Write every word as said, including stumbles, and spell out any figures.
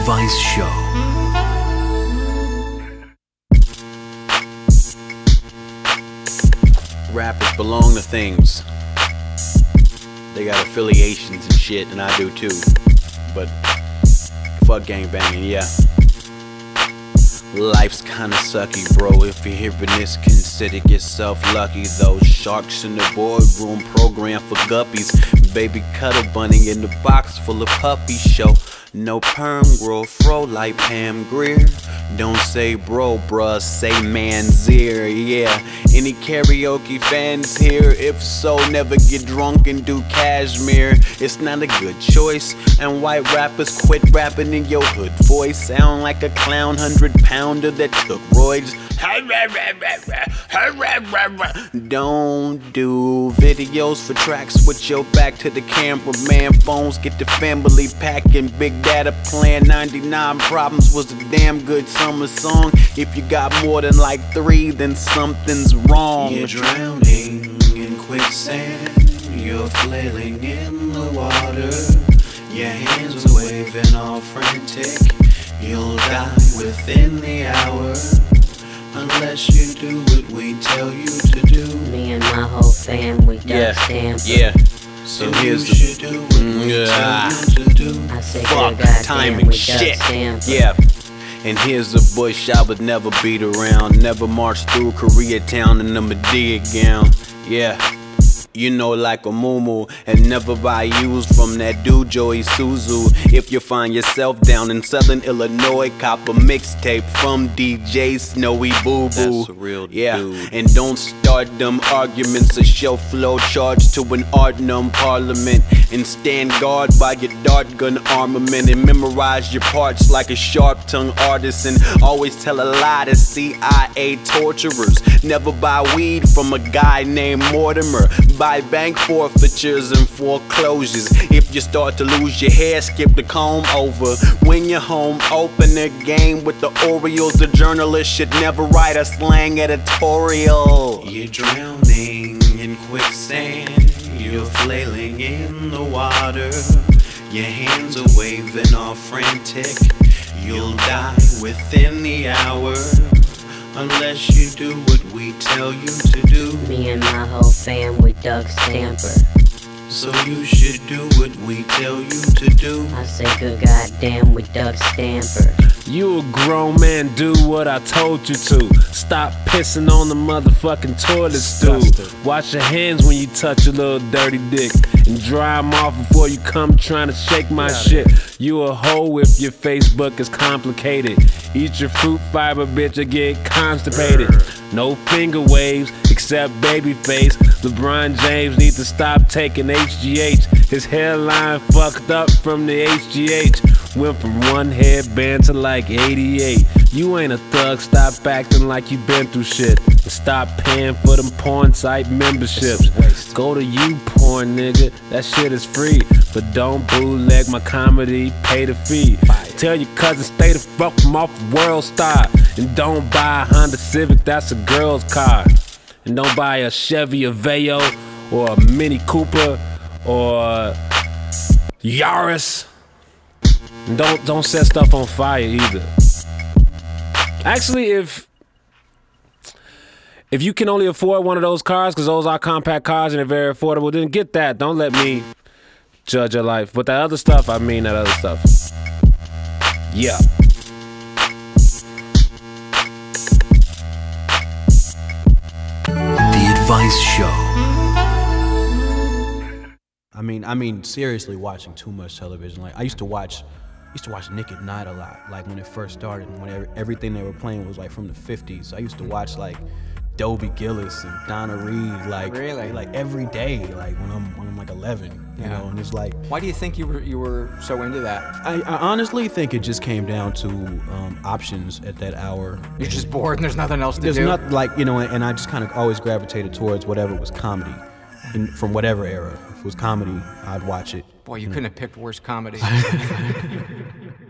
Advice Show. Rappers belong to things. They got affiliations and shit, and I do too. But fuck gangbanging, yeah. Life's kinda sucky, bro. If you're hearing this, consider yourself lucky. Those sharks in the boardroom program for guppies. Baby cuddle bunny in the box full of puppies. Show no perm, grow fro like Pam Grier. Don't say bro, bruh, say man's ear, yeah. Any karaoke fans here? If so, never get drunk and do cashmere. It's not a good choice, and white rappers quit rapping in your hood voice. Sound like a clown hundred pounder that took roids. Don't do videos for tracks with your back to the cameraman. Phones get the family packing. Big Data Plan ninety-nine Problems was a damn good summer song. If you got more than like three, then something's wrong. You're drowning in quicksand. You're flailing in the water. Your hands are waving all frantic. You'll die within the hour, unless you do what we tell you to do. Me and my whole fam, we done Yeah, stamp. yeah. So And you here's the should do what we yeah. tell you to do. I say fuck good goddamn, timing we shit. done stamp. Yeah. And here's a bush I would never beat around. Never march through Koreatown in a Medea gown. Yeah. You know, like a muumuu, and never buy used from that dude Joey Suzu. If you find yourself down in Southern Illinois, cop a mixtape from D J Snowy Boo Boo. That's a real yeah. dude. And don't start them arguments. A show flow charge to an Artnum parliament, and stand guard by your dart gun armament, and memorize your parts like a sharp-tongued artisan. Always tell a lie to C I A torturers. Never buy weed from a guy named Mortimer. Buy bank forfeitures and foreclosures. If you start to lose your hair, skip the comb over. When you're home, open the game with the Orioles. The journalist should never write a slang editorial. You're drowning in quicksand. You're flailing in the water. Your hands are waving all frantic. You'll die within the hour, unless you do what we tell you to do. Me and my whole fam, we Doug Stamper. So you should do what we tell you to do. I say good goddamn, we Doug Stamper. You a grown man, do what I told you to. Stop pissing on the motherfucking toilet stool. Wash your hands when you touch a little dirty dick, and dry them off before you come trying to shake my shit. You a hoe if your Facebook is complicated. Eat your fruit fiber, bitch, or get constipated. No finger waves, except baby face. LeBron James needs to stop taking H G H. His hairline fucked up from the H G H. Went from one headband to like eighty-eight. You ain't a thug, stop acting like you been through shit. And stop paying for them porn site memberships. Go to YouPorn, nigga, that shit is free. But don't bootleg my comedy, pay the fee. Tell your cousin stay the fuck from off World Star. And don't buy a Honda Civic, that's a girl's car. And don't buy a Chevy Aveo or a Mini Cooper or Yaris. And don't don't set stuff on fire either. Actually, if if you can only afford one of those cars, because those are compact cars and they're very affordable, then get that. Don't let me judge your life. But that other stuff, I mean that other stuff. Yeah. The Advice Show. I mean, I mean, seriously, watching too much television. Like I used to watch, used to watch Nick at Night a lot. Like when it first started, and when everything they were playing was like from the fifties. I used to watch like Dobie Gillis and Donna Reed, like Really? like every day, like when I'm when I'm like eleven, you Yeah. know. And it's like Why do you think you were you were so into that? I, I honestly think it just came down to um, options at that hour. You're just bored and there's nothing else to There's do. not like you know, and, and I just kind of always gravitated towards whatever was comedy, in, from whatever era. If it was comedy, I'd watch it. Boy, you couldn't have picked worse comedy.